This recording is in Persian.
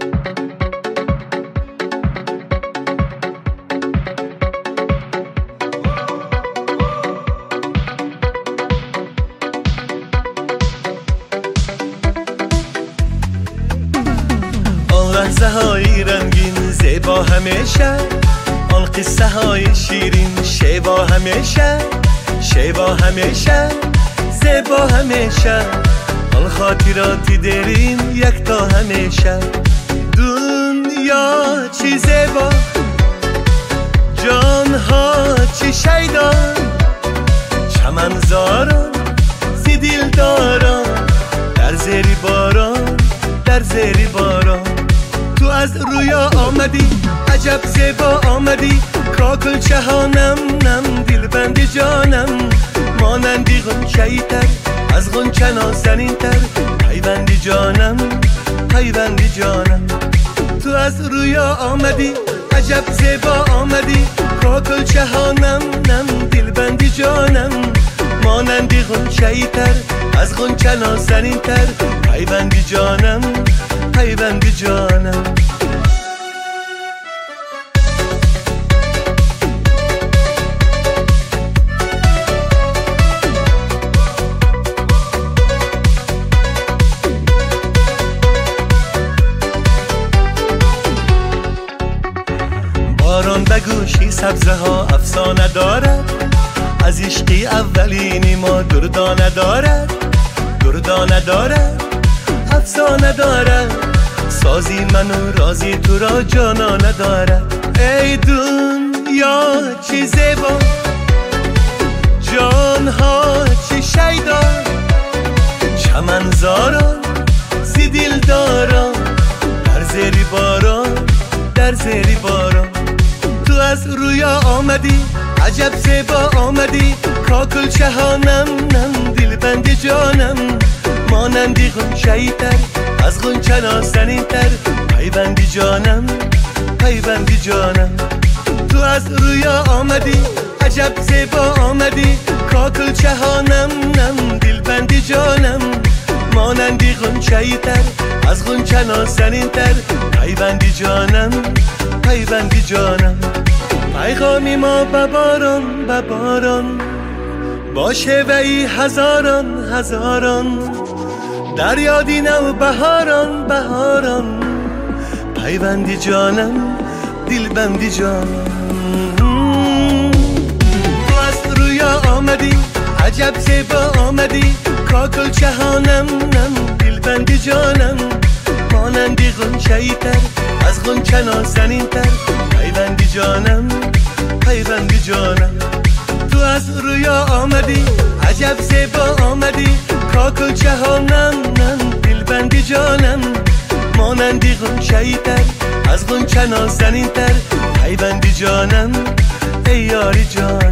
لحظه های رنگین زیبا همیشه، آن قصه های شیرین شیوا همیشه، شیوا همیشه، زیبا همیشه، آن خاطراتی درین یک تا همیشه. دنیا چی زیبا، جان ها چی شیدان، چمنزاران زی دل داران، در زیری باران، در زیری باران. تو از رویا آمدی عجب زیبا آمدی، کاکل چهانم نم دل بندی جانم، مانندی غنچه‌ای تر از غنچه نازنین تر، پیوندی جانم، پیوندی جانم. تو از رویا آمدی عجب زیبا آمدی، کاکل چهانم نم دل بندی جانم، مانندی غنچه‌ای تر از غنچه نازنین تر، پیوندی جانم، پیوندی جانم. باران به گوشی سبزه ها افسانه دارد، از عشقی اولینی ما دردانه دارد، دردانه دارد، افسانه دارد، سازی منو رازی تو را جانانه دارد. ای دنیا چی زیبا، جان ها چی شیدا، چمنزاران زی دل داران، در زیری باران، در زیری باران. تو از رویا آمدی عجب زیبا آمدی، کاکل چهانم نم دل بندی جانم، مانندی غنچه‌ای تر از غنچه نازنین تر، پیوندی جانم، پیوندی جانم. تو از رویا آمدی عجب زیبا آمدی، کاکل چهانم نم دل بندی جانم، مانندی غنچه‌ای تر از غنچه نازنین تر، پیوندی جانم، پیوندی جانم. پیغامی ما بباران بباران، باشه و ای هزاران هزاران، در یادی نو بهاران بهاران، پیوندی جانم، دلبندی جانم. تو از رویا آمدی عجب زیبا آمدی، کاکل چهانم نم دلبندی جانم، مانندی غنچه‌ای تر از غنچه نازنین تر، پیوندی جانم، پیوندی جانم. تو از رویا آمدی عجب زیبا آمدی، کاکل جهانم نم دلبندی جانم، مانندی غنچه‌ای تر از غنچه نازنین تر، پیوندی جانم، ای یاری جانم.